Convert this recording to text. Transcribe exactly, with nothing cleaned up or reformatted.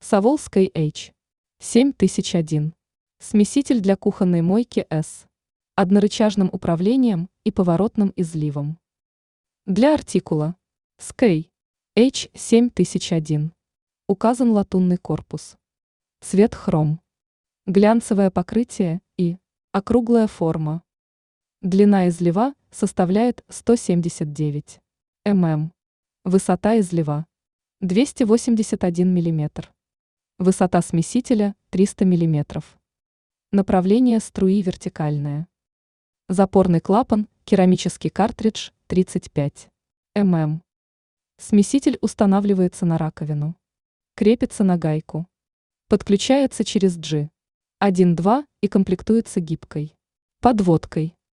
Саволской H семь тысяч один. Смеситель для кухонной мойки с однорычажным управлением и поворотным изливом. Для артикула Скей H семь тысяч один. Указан латунный корпус. Цвет хром. Глянцевое покрытие и округлая форма. Длина излива составляет сто семьдесят девять миллиметров. Высота излива двести восемьдесят один миллиметр. Высота смесителя триста миллиметров. Направление струи вертикальное. Запорный клапан, керамический картридж тридцать пять миллиметров. Смеситель устанавливается на раковину. Крепится на гайку. Подключается через джи один-два и комплектуется гибкой подводкой.